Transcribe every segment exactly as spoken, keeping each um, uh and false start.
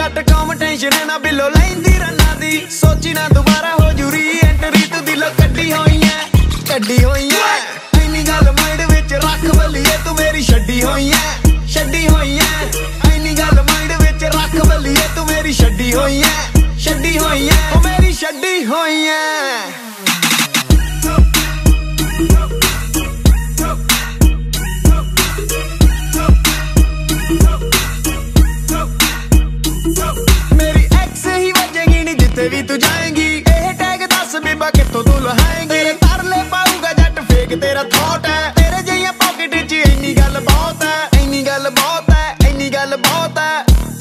Dot com tension ना बिलो लैंदी रन्ना दी सोची ना दोबारा हो जूरी एंट्री तू दिलों कड्डी होई है कड्डी होई है इन्नी गल माइंड विच रख बलिए तू मेरी छड्डी होई है छड्डी होई है इन्नी गल माइंड विच रख बलिए तू मेरी छड्डी होई है छड्डी होई है ओ मेरी छड्डी होई है भी तू जाएंगी ए टैग दस बीबा कित्थों तू लहाएंगी तेरे तरले पाऊगा जट फेक तेरा थॉट है तेरे जिहियां पॉकेट च इन्नी गल बहुत है इन्नी गल बहुत है इन्नी गल बहुत है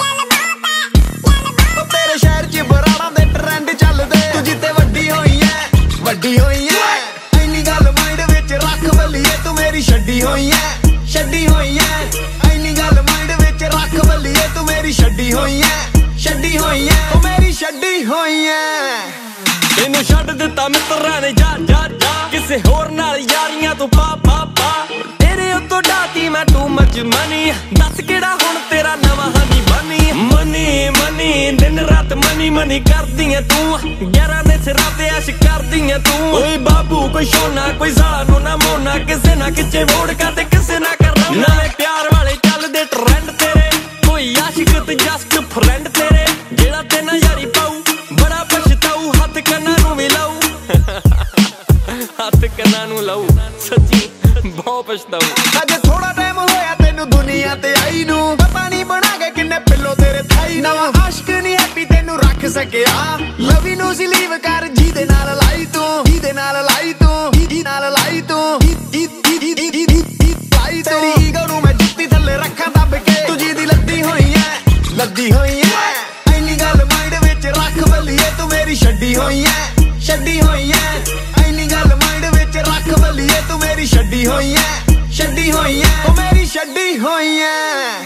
ओ तेरे शहर च बराड़ा दे ट्रेंड चलदे तू जिते वड्डी होई है वड्डी होई है इन्नी गल माइंड विच रख बलिए तू मेरी छड्डी होई है छड्डी होई है इन्नी गल माइंड विच रख बलिए तू मेरी छड्डी होई है छड्डी होई है ओ मेरी छड्डी होई है तेनू छड्ड दित्ता मित्तरां ने जा जा जा किसे होर नाल यारियां तू पा पा पा तेरे उत्तों डाती मैं टू मच मनी दस केड़ा हुण तेरा नवां हनी बनी मनी मनी दिन रात मनी मनी करदी है तू ग्यारह दे सिरां ते ऐश करदी है तू ओए बाबू कोई शोना कोई सानू ना मोना किसे ना खिचे वोड़ का ते किसे ना कर नवे प्यार वाले चलदे ट्रेंड तेरे कोई आशिक ते जस्ट फ्रेंड तेरे जेड़ा ते ना यारी पाऊ बड़ा पछताऊ हथ कन्ना नू भी लाऊ हथ कन्ना नू लाऊ सच्ची बहुत पछताऊ अज थोड़ा टाइम होया तेनू दुनिया ते आई नू पता नहीं बना के किन्ने पिल्लो तेरे थाई नवा आशिक नहीं हैप्पी तेनू रख सकिया लवी नू सी लीव कर जी दे नाल लाई तू जी दे नाल लाई तू जी नाल लाई तू लाई तेरी ईगो नू मैं जुत्ती थल्ले रखा दब के तुझी दी लद्दी होई है लद्दी होई है इन्नी गल माइंड विच रख बलिए तू मेरी छड्डी होई है छड्डी होई है इन्नी गल माइंड विच रख बलिए तू मेरी छड्डी होई है छड्डी होई है ओ मेरी छड्डी होई है।